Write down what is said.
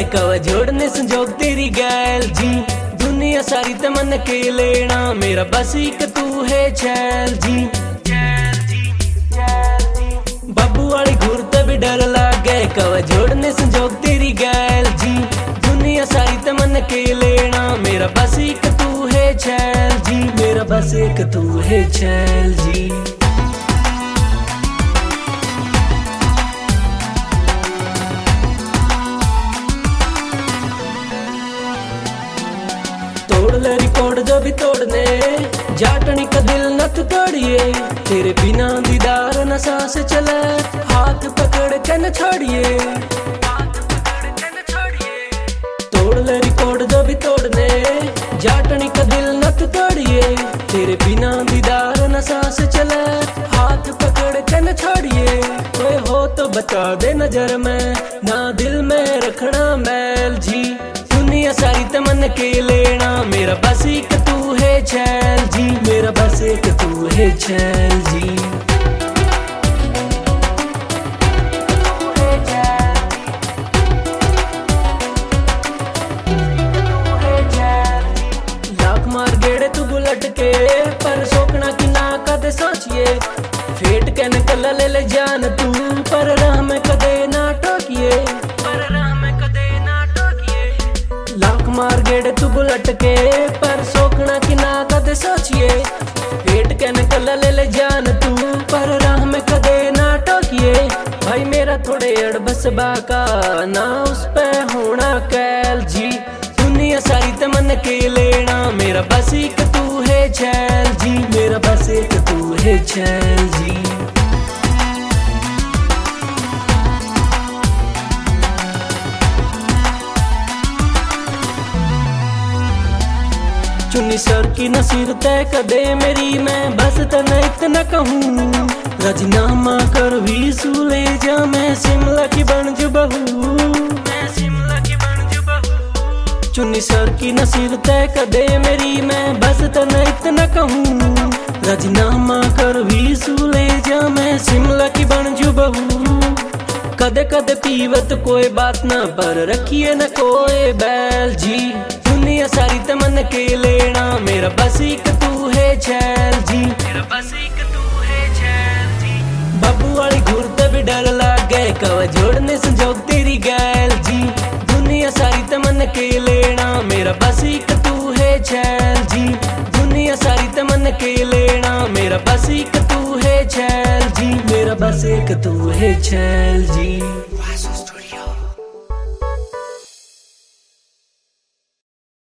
गए कवा जोड़ने संजोग तेरी गैल जी। दुनिया सारी तमन के लेना मेरा बस एक तू है छैल जी। बाबू वाली घूरते भी डर लागे कवा जोड़ने संजोग तेरी गैल जी। दुनिया सारी तमन के लेना मेरा बस एक तू है छैल जी। मेरा बस एक तू है छैल जी। तोड़ ले रिकॉर्ड जो भी तोड़ने जाटनी का दिल न तू तोड़िए। तेरे बिना दीदार न सांस चले हाथ पकड़ के न छोड़िए। तोड़ ले रिकॉर्ड जो भी तोड़ने जाटनी का दिल न तू तोड़िए। तेरे बिना दीदार न सांस चले हाथ पकड़ के न छोड़िए। कोई हो तो बता दे नजर में ना दिल में रखना मैल जी। दुनिया सारी तमन के लेना मेरा बस एक तू है छैल जी। मेरा बस एक तू है छैल जी। लाख मार गेड़े तू बुलट के पर सोकना की ना कदे सोचिए। फेट के निकल ले जान तू पर राह में कदे ना टोकिए। लाख मार गेड़े तू बुलट के पर सोखना की ना कदे सोचिए। पेट के निकल ले जान तू पर राह में कदे ना टोकिए। भाई मेरा थोड़े अड़बस बाका ना उस पे होना कैल जी। दुनिया सारी तमन के लेना मेरा बस एक तू है छैल जी। मेरा बस एक तू है छैल जी। चुन्नी सर की नसीर तय कदे मेरी मैं बस तना इतना कहूँ। राजीनामा कर भी सूले जा मैं शिमला की बन जो बहू। चुन्नी सर की नसीर तय कदे मेरी मैं बस तना इतना कहूँ। राजीनामा कर भी सूले जा मैं शिमला की बन जो बहू। कदे कदे पीवत कोई बात ना पर रखिए न कोई बैल जी। दुनिया सारी तमन के लेना मेरा बस एक तू है छैल जी। मेरा बस एक तू है छैल जी। बाबू वाली घूरते भी डर लागे कवा जोड़ने संजोग तेरी गैल जी। दुनिया सारी तमन के लेना मेरा बस एक तू है छैल जी। दुनिया सारी तमन के लेना मेरा बस एक तू है छैल जी। मेरा बस एक तू है छैल जी।